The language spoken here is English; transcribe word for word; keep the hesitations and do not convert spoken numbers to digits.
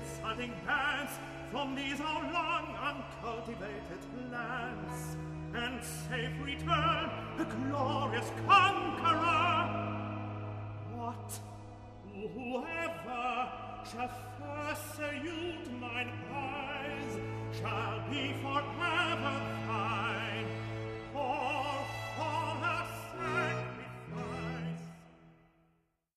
insulting bands from these our long uncultivated lands, and safe return a glorious conqueror. What? Whoever shall first salute mine eyes shall be forever